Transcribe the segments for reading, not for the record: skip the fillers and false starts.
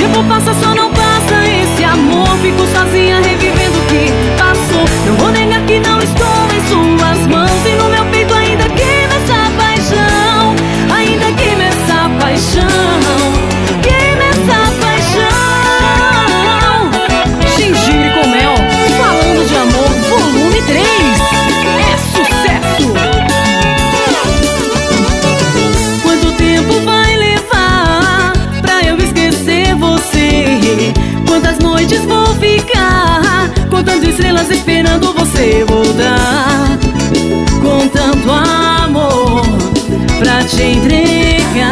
tempo passa, só não passa esse amor. Fico sozinha revivendo o que passou. Não vou negar que não estou em suas mãos, e no meu peito ainda queima essa paixão. Ainda queima essa paixão. Queima essa paixão. Gengibre com mel, falando de amor, volume 3. É sucesso. Quanto tempo vai levar pra eu esquecer você? Quantas noites vou ficar contando estrelas esperando você voltar? Com tanto amor pra te entregar.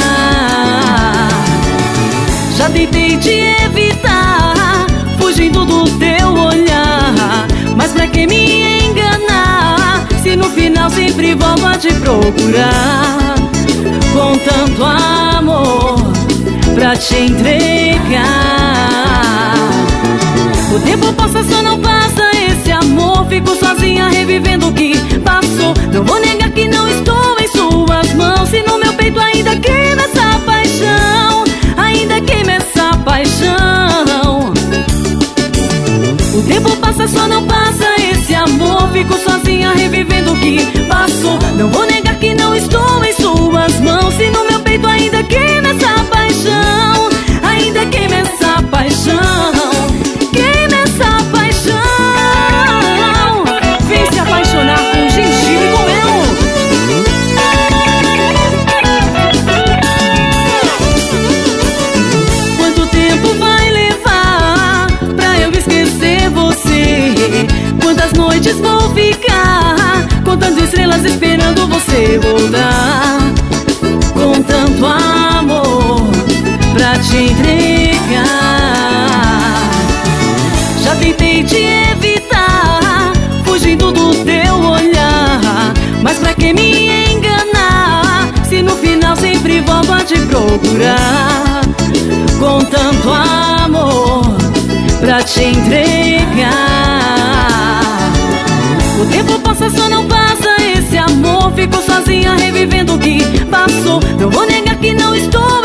Já tentei te evitar, fugindo do teu olhar, mas pra que me enganar, se no final sempre volto a te procurar? Com tanto amor pra te entregar. O tempo passa, só não passa esse amor. Fico sozinha revivendo o que passou. Não vou negar que não estou em suas mãos, e no meu peito ainda queima essa paixão. Ainda queima essa paixão. O tempo passa, só não passa esse amor. Fico sozinha revivendo o que passou. Não vou negar que não estou em suas mãos, e no meu peito ainda queima essa paixão. Ainda queima essa paixão. Queima essa paixão. Vem se apaixonar com gengibre com mel. Quanto tempo vai levar pra eu esquecer você? Quantas noites vou ficar contando estrelas esperando você voltar? Com tanto amor pra te entregar. Já tentei te evitar, fugindo do teu olhar, mas pra que me enganar, se no final sempre volto a te procurar? Com tanto amor pra te entregar. O tempo passa, só não passa esse amor. Fico sozinha revivendo o que passou. Não vou negar que não estou